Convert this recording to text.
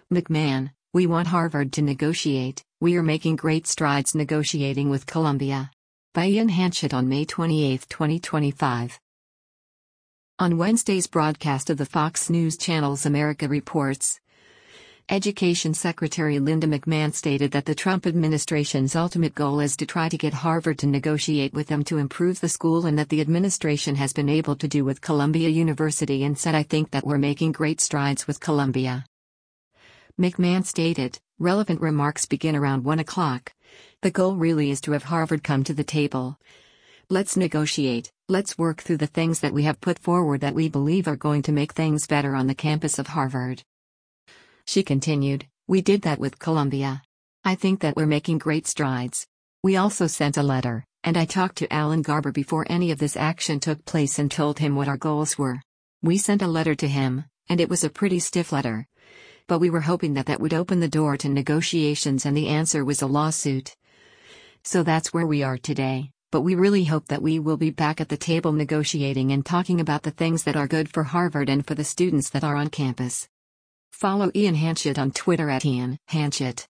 McMahon, we want Harvard to negotiate. We are making great strides negotiating with Columbia. By Ian Hanchett on May 28, 2025. On Wednesday's broadcast of the Fox News Channel's America Reports, Education Secretary Linda McMahon stated that the Trump administration's ultimate goal is to try to get Harvard to negotiate with them to improve the school, and that the administration has been able to do with Columbia University, and said, "I think that we're making great strides with Columbia." McMahon stated, relevant remarks begin around 1 o'clock. The goal really is to have Harvard come to the table. Let's negotiate, let's work through the things that we have put forward that we believe are going to make things better on the campus of Harvard. She continued, we did that with Columbia. I think that we're making great strides. We also sent a letter, and I talked to Alan Garber before any of this action took place and told him what our goals were. We sent a letter to him, and it was a pretty stiff letter. But we were hoping that that would open the door to negotiations, and the answer was a lawsuit. So that's where we are today, but we really hope that we will be back at the table negotiating and talking about the things that are good for Harvard and for the students that are on campus. Follow Ian Hanchett on Twitter at Ian Hanchett.